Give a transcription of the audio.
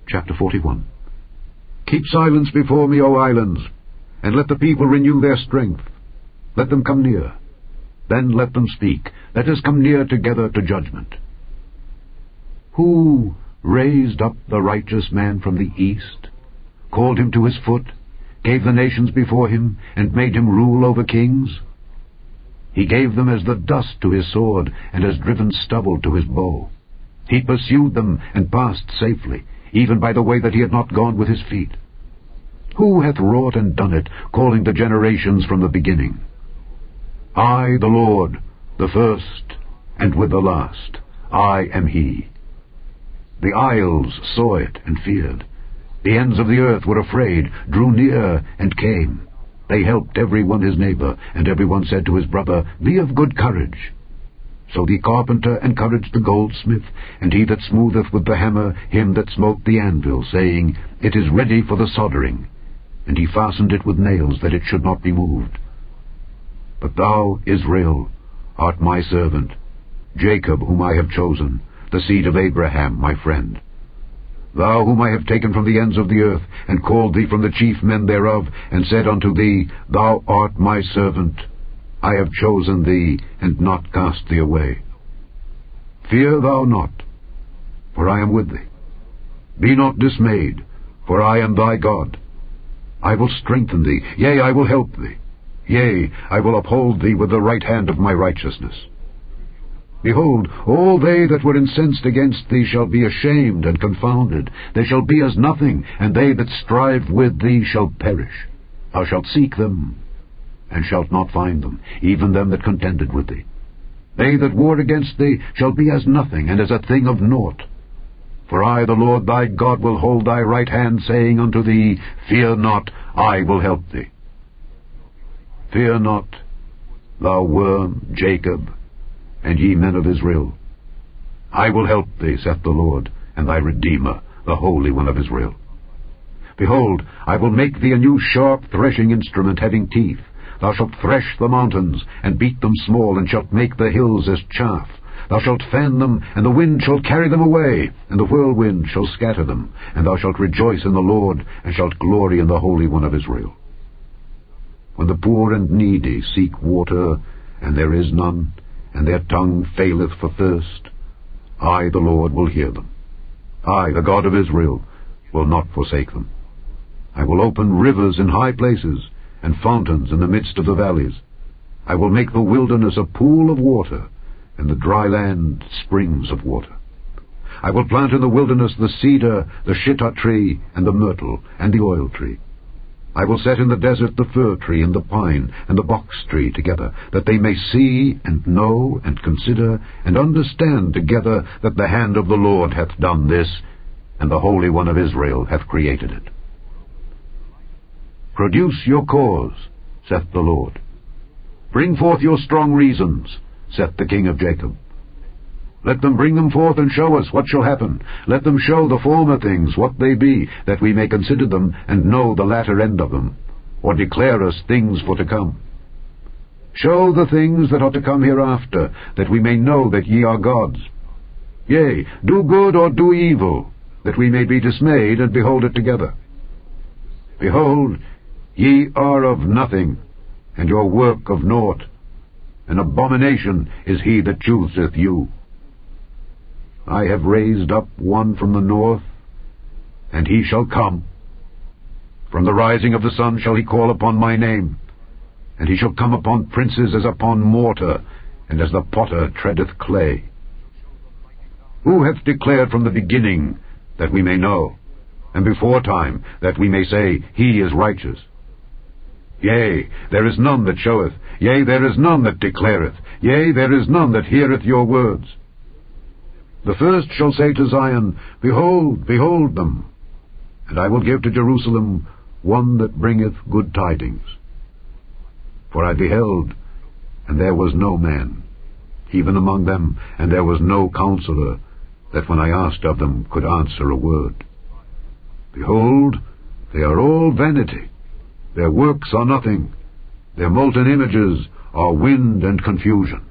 Chapter 41. Keep silence before me, O islands, and let the people renew their strength. Let them come near. Then let them speak. Let us come near together to judgment. Who raised up the righteous man from the east, called him to his foot, gave the nations before him, and made him rule over kings? He gave them as the dust to his sword, and as driven stubble to his bow. He pursued them, and passed safely, even by the way that he had not gone with his feet. Who hath wrought and done it, calling the generations from the beginning? I, the Lord, the first, and with the last, I am he. The isles saw it and feared. The ends of the earth were afraid, drew near, and came. They helped every one his neighbor, and every one said to his brother, Be of good courage. So the carpenter encouraged the goldsmith, and he that smootheth with the hammer him that smote the anvil, saying, It is ready for the soldering. And he fastened it with nails, that it should not be moved. But thou, Israel, art my servant, Jacob, whom I have chosen, the seed of Abraham, my friend. Thou whom I have taken from the ends of the earth, and called thee from the chief men thereof, and said unto thee, Thou art my servant. I have chosen thee, and not cast thee away. Fear thou not, for I am with thee. Be not dismayed, for I am thy God. I will strengthen thee, yea, I will help thee. Yea, I will uphold thee with the right hand of my righteousness. Behold, all they that were incensed against thee shall be ashamed and confounded. They shall be as nothing, and they that strive with thee shall perish. Thou shalt seek them, and shalt not find them, even them that contended with thee. They that war against thee shall be as nothing, and as a thing of naught. For I, the Lord thy God, will hold thy right hand, saying unto thee, Fear not, I will help thee. Fear not, thou worm, Jacob, and ye men of Israel. I will help thee, saith the Lord, and thy Redeemer, the Holy One of Israel. Behold, I will make thee a new sharp threshing instrument, having teeth. Thou shalt thresh the mountains, and beat them small, and shalt make the hills as chaff. Thou shalt fan them, and the wind shall carry them away, and the whirlwind shall scatter them. And thou shalt rejoice in the Lord, and shalt glory in the Holy One of Israel. When the poor and needy seek water, and there is none, and their tongue faileth for thirst, I, the Lord, will hear them. I, the God of Israel, will not forsake them. I will open rivers in high places, and fountains in the midst of the valleys. I will make the wilderness a pool of water, and the dry land springs of water. I will plant in the wilderness the cedar, the shittah tree, and the myrtle, and the oil tree. I will set in the desert the fir tree, and the pine, and the box tree together, that they may see, and know, and consider, and understand together that the hand of the Lord hath done this, and the Holy One of Israel hath created it. Produce your cause, saith the Lord. Bring forth your strong reasons, saith the King of Jacob. Let them bring them forth, and show us what shall happen. Let them show the former things what they be, that we may consider them, and know the latter end of them, or declare us things for to come. Show the things that are to come hereafter, that we may know that ye are gods. Yea, do good or do evil, that we may be dismayed, and behold it together. Behold, ye are of nothing, and your work of naught. An abomination is he that chooseth you. I have raised up one from the north, and he shall come. From the rising of the sun shall he call upon my name, and he shall come upon princes as upon mortar, and as the potter treadeth clay. Who hath declared from the beginning, that we may know, and before time, that we may say, He is righteous? Yea, there is none that showeth, yea, there is none that declareth, yea, there is none that heareth your words. The first shall say to Zion, Behold, behold them. And I will give to Jerusalem one that bringeth good tidings. For I beheld, and there was no man, even among them, and there was no counselor, that when I asked of them could answer a word. Behold, they are all vanity. Their works are nothing. Their molten images are wind and confusion.